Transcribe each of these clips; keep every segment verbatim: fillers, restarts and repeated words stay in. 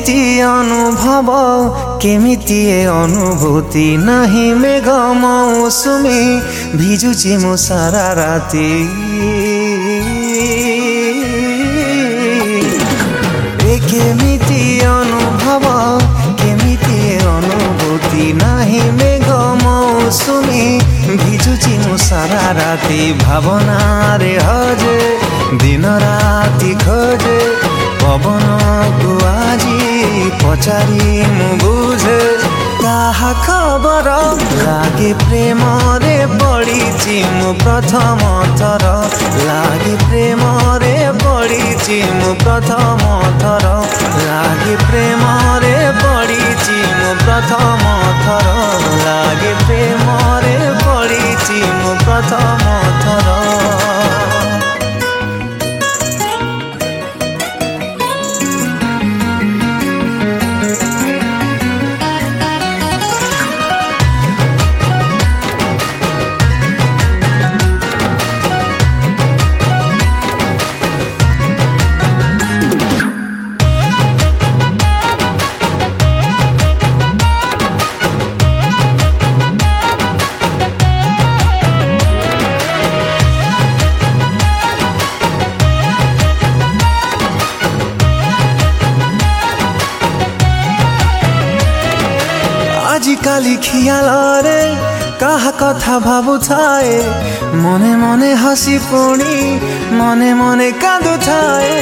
केमिति अनुभव केमिति अनुभूति नहीं मेघ मौसुमी भिजुची मु सारा राती ए केमिति अनुभव केमिति अनुभूति नहीं मेघ मौसुमी भिजुची मु सारा राती भावना रे हजे दिन राति खोजे पवन को आजी पचारि मु बुझे काहा खबर लागे प्रेम रे पड़ीची मु प्रथम थर लागे प्रेम रे पड़ीची मु प्रथम थर लागे प्रेम रे पड़ीची मु प्रथम थर लागे प्रेम रे पड़ीची मु प्रथम थर। आजिकाली खियाल रे काहा कथा भावु थाए मने मने हसी पुणी मने मने कांदु थाए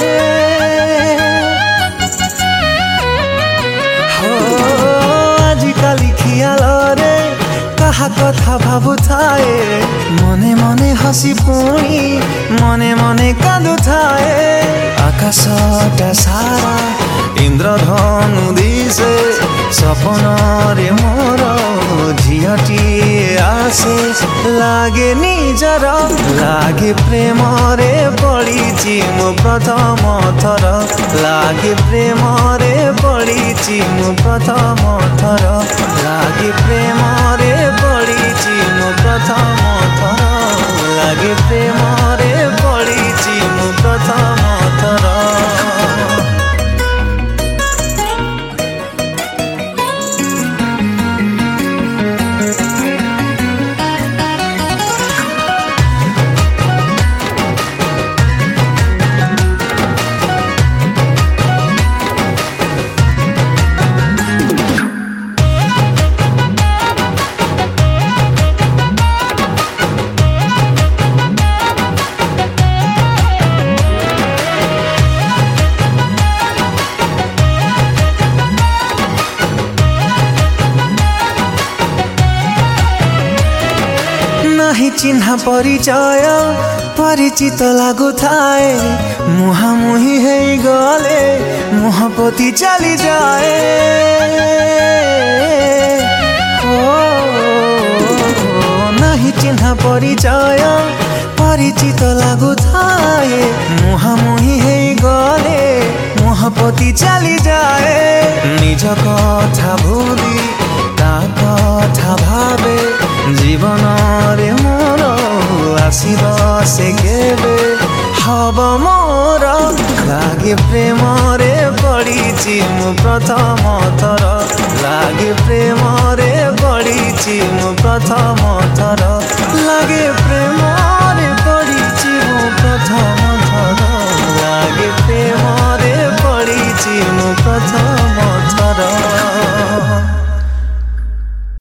हो आजिकाली खियाल रे काहा कथा भावु थाए मने मने हसी पुणी मने मने कांदु थाए आकाशटा सारा इंद्रधनु दिसे सपन रे मोर झियटी आसे लागे निजर लागे प्रेम रे पड़ीची मु प्रथम थर लागे प्रेम रे पड़ीची मु प्रथम थर लागे प्रेम रे पड़ीची मु प्रथम थर लागे प्रेम रे पड़ीची मु प्रथम थर। नाही चिन्ह परिचय परिचित लागु थाए मुहामुही है गले मुहपति चली जाए ओ नाही चिन्ह परिचय परिचित लागु थाए मुहामुही है गले मुहपति चली जाए निज कथा भूली ता कथा भावे जीवन रे मोर आसीब से केबे हब मोर लागे प्रेम रे पड़ीची मु प्रथम थर लागे प्रेम रे पड़ीची मु प्रथम थर।